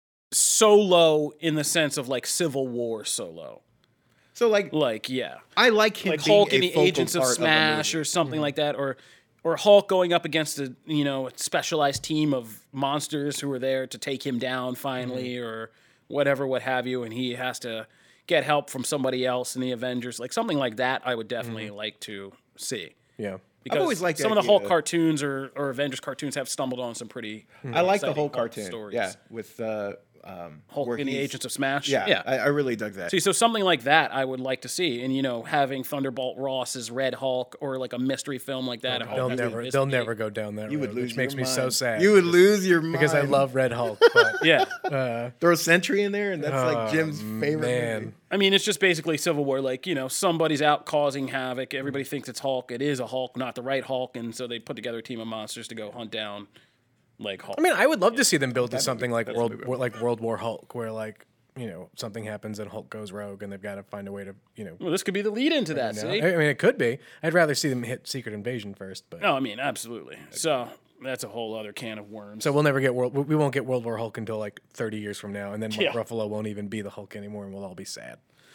A: solo in the sense of like Civil War solo.
B: So like
A: Yeah.
B: I like him
A: Like
B: being
A: Hulk
B: a
A: in the
B: focal
A: Agents of
B: part
A: Smash
B: a movie.
A: or something like that, or Hulk going up against a specialized team of monsters who are there to take him down finally, or whatever, what have you, and he has to get help from somebody else in the Avengers, like something like that. I would definitely like to see.
C: Yeah.
A: Because
B: always liked the
A: some of the
B: idea
A: Hulk
B: of-
A: cartoons or Avengers cartoons have stumbled on some pretty.
B: I like the
A: exciting
B: whole
A: Hulk
B: cartoon.
A: stories.
B: Yeah, with
A: Hulk
B: where
A: in the
B: he's-
A: Agents of Smash.
B: Yeah, I really dug that.
A: See, so something like that I would like to see, and having Thunderbolt Ross as Red Hulk, or like a mystery film like that.
C: They'll never go down that road,
B: You would lose
C: which makes
B: your
C: me so
B: mind.
C: sad.
B: You would lose your mind
C: because I love Red Hulk. But,
A: Yeah,
B: Throw Sentry in there, and that's like Jim's favorite
C: man.
B: movie.
A: I mean, it's just basically Civil War. Like, somebody's out causing havoc. Everybody thinks it's Hulk. It is a Hulk, not the right Hulk, and so they put together a team of monsters to go hunt down like Hulk.
C: I mean, I would love to see them build to something like
B: that's
C: World War Hulk, where like something happens and Hulk goes rogue, and they've got to find a way to
A: Well, this could be the lead into that.
C: I
A: See?
C: mean, it could be. I'd rather see them hit Secret Invasion first, but
A: No, I mean, absolutely. So that's a whole other can of worms.
C: so we'll never get we won't get World War Hulk until like 30 years from now, and then Mark
A: Yeah.
C: Ruffalo won't even be the Hulk anymore, and we'll all be sad.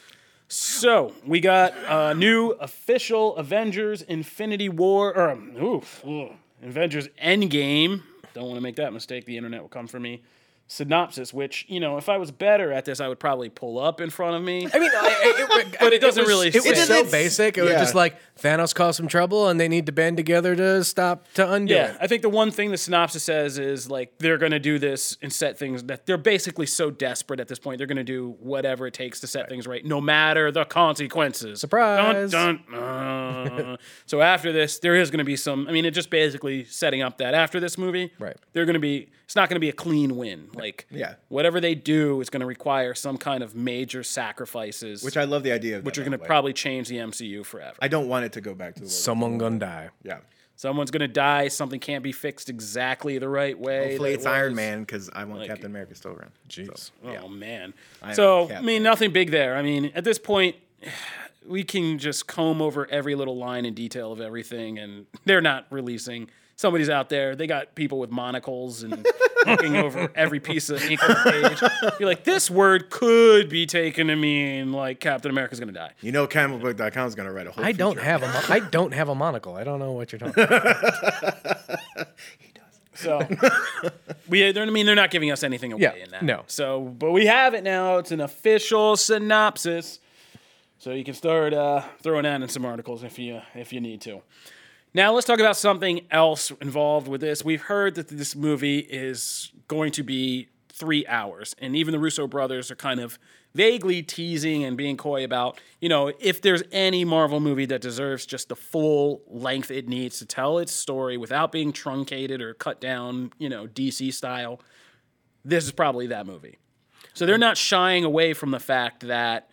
A: So we got a new official Avengers Infinity War, or Avengers Endgame. Don't want to make that mistake. The internet will come for me. synopsis, which, you know, if I was better at this, I would probably pull up in front of me.
C: I mean,
A: But it doesn't really
C: It was
A: say.
C: so basic. It was
B: Yeah.
C: just like Thanos caused some trouble, and they need to band together to undo
A: Yeah,
C: it.
A: I think the one thing the synopsis says is like they're going to do this and set things that they're basically so desperate at this point. They're going to do whatever it takes to set things right, no matter the consequences.
C: Surprise.
A: Dun, dun. So after this, there is going to be some. I mean, it just basically setting up that after this movie,
C: Right.
A: They're going to be. It's not going to be a clean win. Like,
B: Yeah.
A: whatever they do is going to require some kind of major sacrifices,
B: Which I love the idea of.
A: which
B: that,
A: are going
B: by
A: to
B: the way.
A: probably change the MCU forever.
B: I don't want it to go back to the
C: Someone gonna die.
B: Yeah.
A: Someone's going to die. Something can't be fixed exactly the right way.
B: Hopefully
A: that
B: it's
A: it
B: Iron
A: was.
B: Man because I want Captain America still around.
C: Jeez.
A: Oh man.
B: am
A: So
B: Cap
A: I mean, nothing big there. I mean, at this point, we can just comb over every little line and detail of everything, and they're not releasing. Somebody's out there. They got people with monocles and looking over every piece of ink on the page. You're like, this word could be taken to mean like Captain America's gonna die.
B: You know, comicbook.com is going to write a whole.
C: I don't
B: feature.
C: have I don't have a monocle. I don't know what you're talking about.
A: So they're not giving us anything away
C: Yeah,
A: in that.
C: no.
A: So, but we have it now. It's an official synopsis. So you can start throwing that in some articles if you need to. Now let's talk about something else involved with this. We've heard that this movie is going to be 3 hours, and even the Russo brothers are kind of vaguely teasing and being coy about, you know, if there's any Marvel movie that deserves just the full length it needs to tell its story without being truncated or cut down, you know, DC style, this is probably that movie. So they're not shying away from the fact that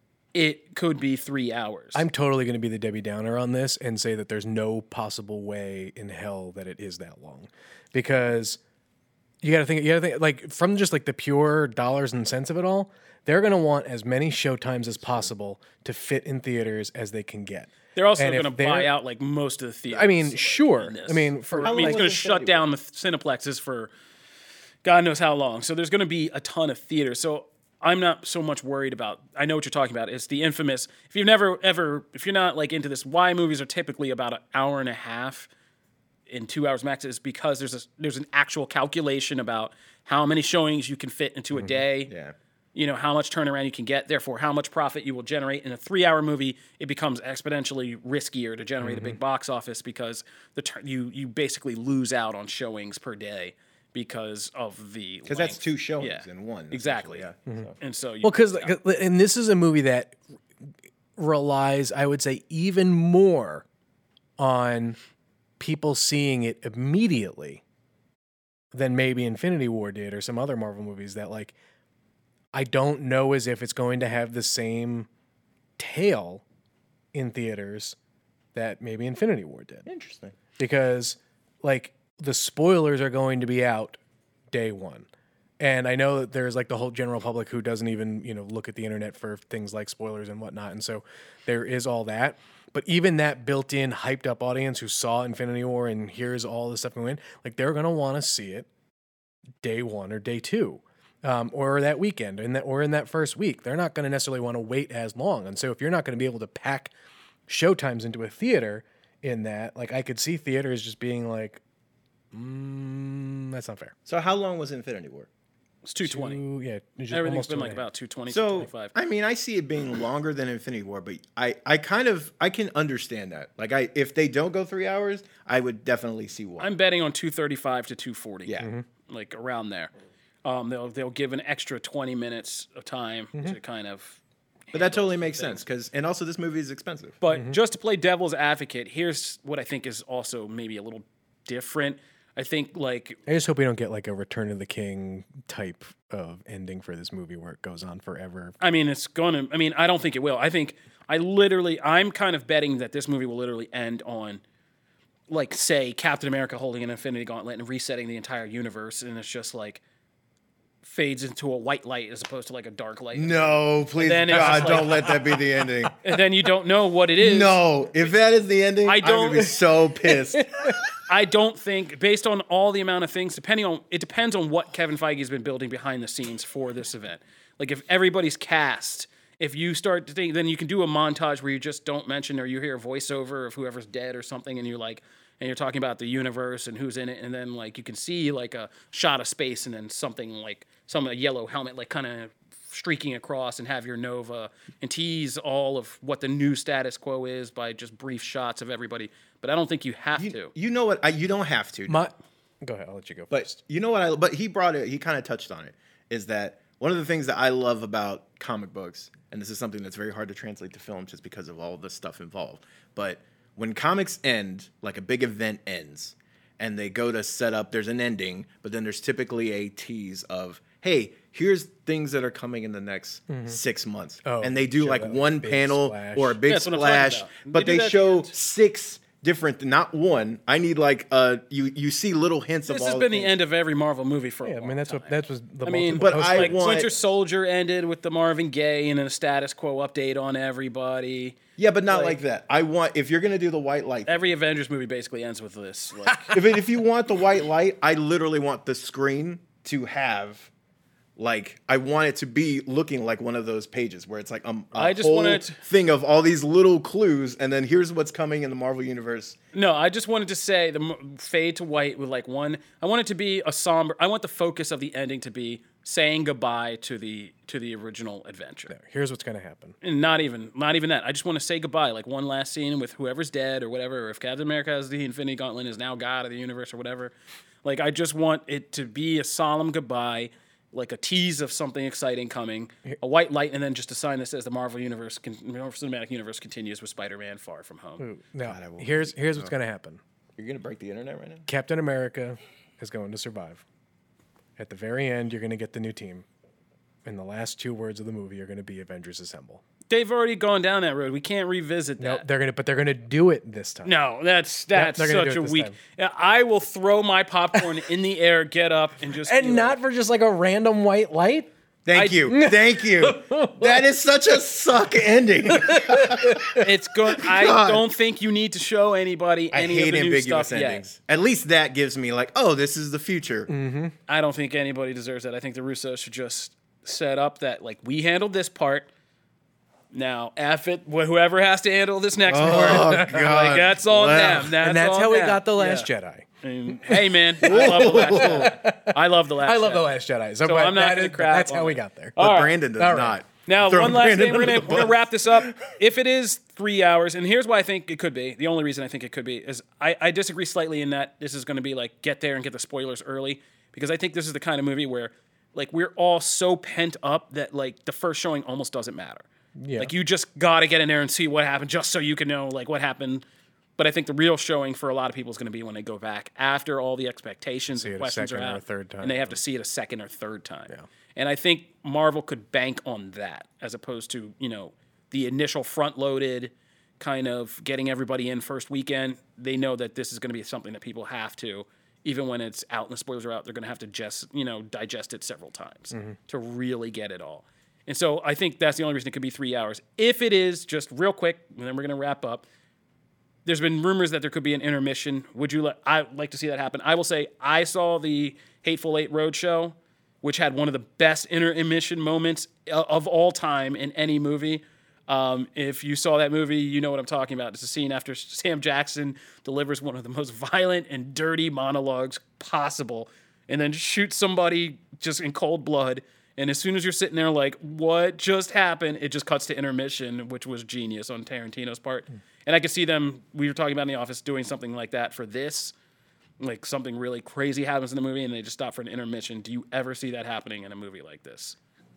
A: it could be 3 hours.
C: I'm totally going to be the Debbie Downer on this and say that there's no possible way in hell that it is that long, because you got to think, like, from just like the pure dollars and cents of it all, they're going to want as many showtimes as possible to fit in theaters as they can get.
A: They're also
C: And if
A: going to buy
C: they're-
A: out like most of the theaters.
C: I mean,
A: like,
C: sure.
A: in this.
C: I mean, for
A: I mean, it's
B: long
A: going to
B: was
A: shut
B: Infinity
A: down the cineplexes for God knows how long. So there's going to be a ton of theaters. So I'm not so much worried about. I know what you're talking about. It's the infamous. If you've never ever, if you're not like into this, why movies are typically about an hour and a half in 2 hours max is because there's an actual calculation about how many showings you can fit into a day.
B: Yeah.
A: You know, how much turnaround you can get, therefore how much profit you will generate. In a 3 hour movie, it becomes exponentially riskier to generate a big box office because you basically lose out on showings per day because of the
B: Because that's
A: length.
B: two showings
A: Yeah.
B: in one.
A: Exactly.
B: essentially, Yeah. So.
A: And so you,
C: Well, because and this is a movie that relies, I would say, even more on people seeing it immediately than maybe Infinity War did or some other Marvel movies that, like, I don't know as if it's going to have the same tail in theaters that maybe Infinity War did.
B: Interesting.
C: Because, like, the spoilers are going to be out day one. And I know that there's like the whole general public who doesn't even, you know, look at the internet for things like spoilers and whatnot. And so there is all that. But even that built-in, hyped-up audience who saw Infinity War and hears all this stuff going in, like, they're going to want to see it day one or day two, or that weekend, or in that first week. They're not going to necessarily want to wait as long. And so if you're not going to be able to pack showtimes into a theater in that, like, I could see theaters just being like, that's not fair.
B: So how long was Infinity War?
A: it's 220.
C: Yeah, just
A: Everything's
C: almost
A: been like
C: 2.5.
A: about 220,
B: So
A: 225.
B: I mean, I see it being longer than Infinity War, but I can understand that. Like, if they don't go 3 hours, I would definitely see why.
A: I'm betting on 235 to 240.
B: Yeah.
A: Like around there. They'll give an extra 20 minutes of time to kind of.
B: But that totally makes sense and also this movie is expensive.
A: But just to play devil's advocate, here's what I think is also maybe a little different. I think like
C: I just hope we don't get like a Return of the King type of ending for this movie where it goes on forever.
A: I mean I don't think it will. I'm kind of betting that this movie will literally end on like, say, Captain America holding an Infinity Gauntlet and resetting the entire universe, and it's just like fades into a white light as opposed to like a dark light.
B: No, please,
A: then it's
B: God,
A: just like-
B: don't let that be the ending.
A: And then you don't know what it is.
B: No, if that is the ending, I'm
A: don't-
B: gonna be so pissed.
A: I don't think, based on all the amount of things, it depends on what Kevin Feige has been building behind the scenes for this event. Like, if everybody's cast, if you start to think, then you can do a montage where you just don't mention or you hear a voiceover of whoever's dead or something, and you're like, and you're talking about the universe and who's in it, and then like you can see like a shot of space and then something like a yellow helmet like kind of streaking across and have your Nova and tease all of what the new status quo is by just brief shots of everybody. But I don't think you have to.
B: You know what? You don't have to.
C: Go ahead. I'll let you go
B: But
C: first.
B: you know what? But he brought it. He kind of touched on it. Is that one of the things that I love about comic books? And this is something that's very hard to translate to film just because of all the stuff involved. But when comics end, like a big event ends, and they go to set up, there's an ending, but then there's typically a tease of, hey, here's things that are coming in the next 6 months. And they do like one panel
C: splash.
B: or a big
A: That's what I'm talking
B: splash,
A: about.
B: but
A: They do
B: they
A: that at
B: show
A: the end.
B: 6 different, not one. I need like you see little hints
A: This
B: of all
A: has
B: the
A: been the
B: things.
A: end of every Marvel movie for a
C: Yeah, I
A: long
C: mean that's
A: time.
C: what that was the.
A: I mean,
C: multiple
B: but
C: post-
B: I
A: like
B: want-
A: Winter Soldier ended with the Marvin Gaye and then a status quo update on everybody.
B: Yeah, but not like that. I want, if you're gonna do the white light,
A: Every Avengers movie basically ends with this. Like,
B: if you want the white light, I literally want the screen to have, like, I want it to be looking like one of those pages where it's like
A: I just
B: whole
A: wanted-
B: thing of all these little clues, and then here's what's coming in the Marvel universe.
A: no, I just wanted to say the fade to white with like one. I want it to be a somber. I want the focus of the ending to be saying goodbye to the original adventure.
C: Here's what's going to happen.
A: And not even that. I just want to say goodbye, like one last scene with whoever's dead or whatever. Or if Captain America has the Infinity Gauntlet, is now God of the universe or whatever. Like I just want it to be a solemn goodbye, like a tease of something exciting coming, a white light, and then just a sign that says the Marvel Cinematic Universe continues with Spider-Man: Far From Home.
C: Now, here's what's going to happen.
B: You're gonna break the internet right now.
C: Captain America is going to survive. At the very end, you're going to get the new team. And the last 2 words of the movie are going to be Avengers Assemble.
A: They've already gone down that road. We can't revisit
C: No,
A: that.
C: they're going to do it this time.
A: No, that's
C: they're gonna
A: such
C: do it
A: a
C: this
A: weak.
C: time.
A: Yeah, I will throw my popcorn in the air, get up, and just be
C: And not for just like a random white light.
B: Thank you. That is such a suck ending.
A: It's good. I don't think you need to show anybody
B: I
A: any
B: hate
A: of the new
B: ambiguous
A: stuff
B: endings. At least that gives me like, oh, this is the future.
A: yet. I don't think anybody deserves that. I think the Russos should just set up that like we handled this part. Now, whoever has to handle this next part, like that's on them.
C: And that's
A: on
C: how we
A: them.
C: got The Last Jedi.
A: And, hey, man, I love the Last Jedi. I love the Last.
C: I love
A: Jedi.
C: The Last Jedi. So,
A: So
C: but
A: I'm not
C: that
A: gonna
C: is-
A: crap
C: That's
A: on
C: how we
A: it.
C: got there.
B: But
A: All right.
B: Brandon does
C: All right.
B: not.
A: Now,
B: Throw
A: one last
B: Brandon
A: thing. We're
B: under
A: gonna,
B: the
A: we're gonna
B: bus.
A: wrap this up. If it is 3 hours, and here's why I think it could be. The only reason I think it could be is I disagree slightly in that this is going to be like get there and get the spoilers early, because I think this is the kind of movie where like we're all so pent up that like the first showing almost doesn't matter.
C: Yeah.
A: Like you just got to get in there and see what happened just so you can know like what happened. But I think the real showing for a lot of people is going to be when they go back after all the expectations
C: See it
A: and
C: a
A: questions are
C: second or
A: out,
C: a third time.
A: and they have to see it a second or third time.
C: Yeah.
A: And I think Marvel could bank on that as opposed to, the initial front-loaded kind of getting everybody in first weekend. They know that this is going to be something that people have to, even when it's out and the spoilers are out, they're going to have to just, digest it several times to really get it all. And so I think that's the only reason it could be 3 hours. If it is, just real quick, and then we're going to wrap up, there's been rumors that there could be an intermission. I'd like to see that happen. I will say I saw the Hateful Eight Roadshow, which had one of the best intermission moments of all time in any movie. If you saw that movie, you know what I'm talking about. It's a scene after Sam Jackson delivers one of the most violent and dirty monologues possible and then shoots somebody just in cold blood. And as soon as you're sitting there like, what just happened? It just cuts to intermission, which was genius on Tarantino's part. And I could see them, we were talking about in the office, doing something like that for this. Like something really crazy happens in the movie and they just stop for an intermission. Do you ever see that happening in a movie like this?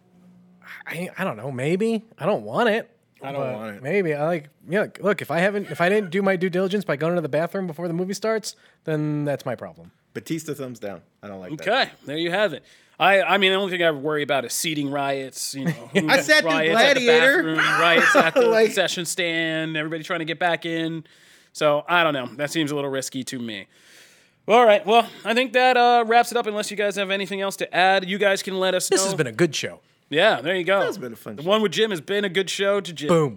C: I don't know. Maybe I don't want it.
B: I don't want it.
C: Maybe I like. Yeah. Look, if I didn't do my due diligence by going to the bathroom before the movie starts, then that's my problem.
B: Batista thumbs down. I don't like that.
A: Okay, there you have it. I mean, the only thing I worry about is seating riots.
B: I sat through
A: riots at the
B: Gladiator.
A: bathroom, riots at the
B: Like-
A: concession stand, everybody trying to get back in. So I don't know. That seems a little risky to me. All right. Well, I think that wraps it up. Unless you guys have anything else to add, you guys can let us know.
C: This has been a good show.
A: Yeah, there you go.
B: That's been a fun
A: The
B: show.
A: one with Jim has been a good show to Jim.
C: Boom.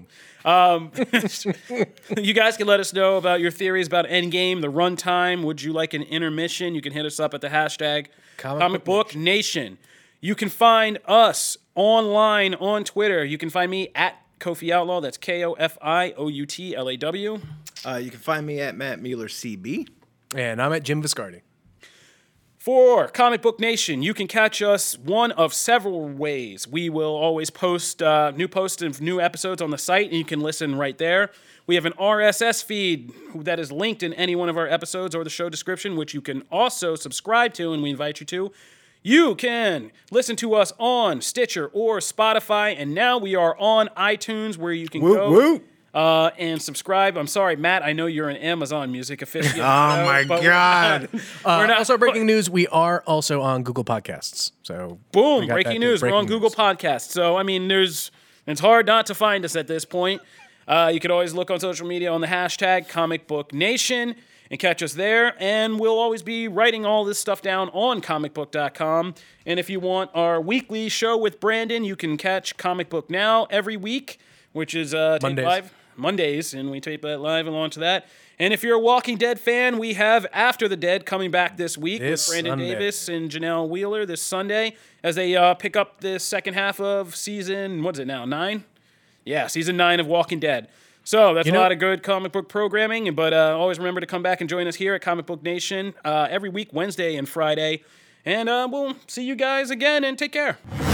A: You guys can let us know about your theories about Endgame, the runtime. Would you like an intermission? You can hit us up at the hashtag
C: Comic
A: Book Nation. You can find us online on Twitter. You can find me at Kofi Outlaw. That's KOFIOUTLAW.
B: You can find me at Matt Mueller CB.
C: And I'm at Jim Viscardi.
A: For Comic Book Nation, you can catch us one of several ways. We will always post new posts of new episodes on the site, and you can listen right there. We have an RSS feed that is linked in any one of our episodes or the show description, which you can also subscribe to, and we invite you to. You can listen to us on Stitcher or Spotify, and now we are on iTunes, where you can go and subscribe. I'm sorry, Matt, I know you're an Amazon Music aficionado.
B: Oh, my God.
A: We're not
C: Also, breaking news, we are also on Google Podcasts. So
A: Boom,
C: we got
A: breaking
C: that too.
A: news. We're on
C: Breaking
A: Google
C: news.
A: Podcasts. So, I mean, it's hard not to find us at this point. You could always look on social media on the hashtag Comic Book Nation and catch us there. And we'll always be writing all this stuff down on comicbook.com. And if you want our weekly show with Brandon, you can catch Comic Book Now every week, which is taped live Mondays, and we tape that live and launch that. And if you're a Walking Dead fan, we have After the Dead coming back this week with Brandon Davis and Janelle Wheeler this Sunday as they pick up the second half of season, what is it now, 9? Yeah, season 9 of Walking Dead. So that's a lot of good comic book programming, but always remember to come back and join us here at Comic Book Nation every week, Wednesday and Friday. And we'll see you guys again, and take care.